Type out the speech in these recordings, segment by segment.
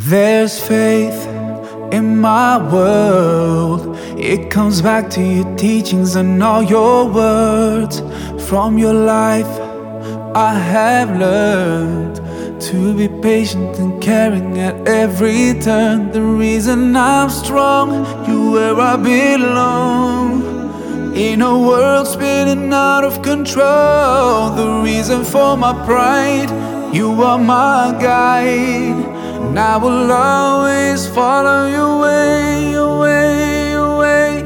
There's faith in my world. It comes back to your teachings and all your words. From your life I have learned to be patient and caring at every turn. The reason I'm strong, you where I belong. In a world spinning out of control, the reason for my pride, you are my guide. And I will always follow your way, your way, your way.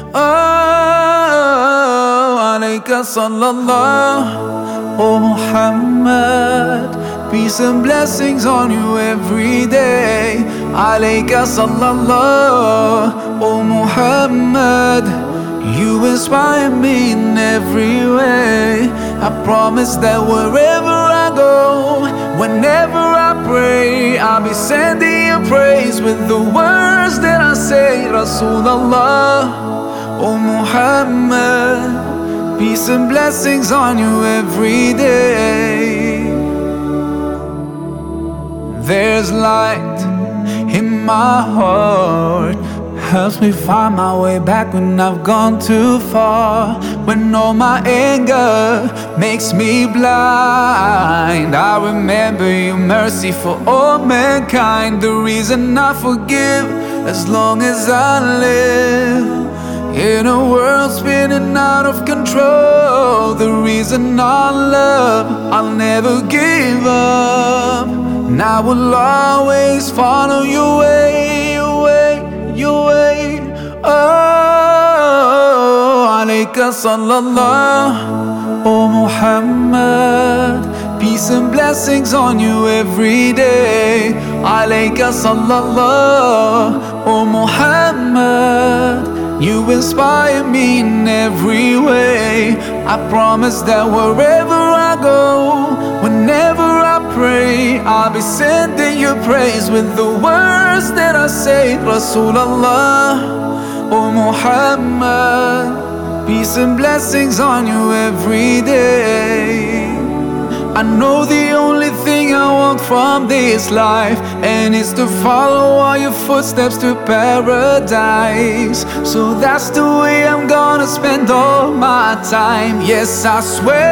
Oh, alayka sallallahu, oh Muhammad. Peace and blessings on you every day. Alayka sallallahu, oh Muhammad. You inspire me in every way. I promise that wherever I go, whenever I pray, I'll be sending you praise with the words that I say. Rasulullah, oh Muhammad. Peace and blessings on you every day. There's light in my heart, helps me find my way back when I've gone too far. When all my anger makes me blind, I remember your mercy for all mankind. The reason I forgive as long as I live. In a world spinning out of control, the reason I love, I'll never give up. And I will always follow your way, your way, your way. Oh, alayka sallallahu, oh Muhammad. Peace and blessings on you every day. Alayka sallallahu, oh Muhammad. You inspire me in every way. I promise that wherever I go, whenever I pray, I'll be sending you praise with the words that I say. Rasulullah, oh Muhammad. Peace and blessings on you every day. I know the only thing I want from this life, and it's to follow all your footsteps to paradise. So that's the way I'm gonna spend all my time. Yes, I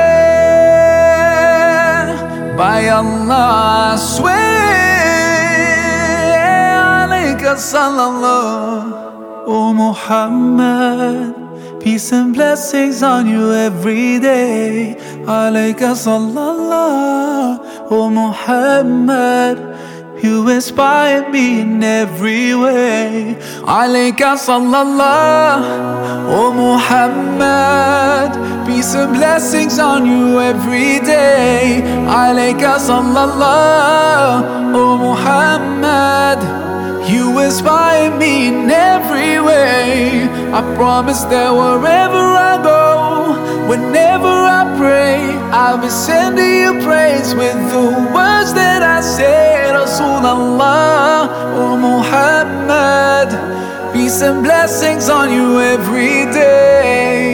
swear, by Allah I swear. Alayka sallallahu, oh Muhammad. Peace and blessings on you every day. Alayka sallallahu, oh Muhammad. You inspire me in every way. Alayka sallallahu, oh Muhammad. Peace and blessings on you every day. Alayka sallallahu, oh Muhammad. You inspire me in every way. I promise that wherever I go, whenever I pray, I'll be sending you praise with the words that I say. Rasulullah, oh Muhammad. Peace and blessings on you every day.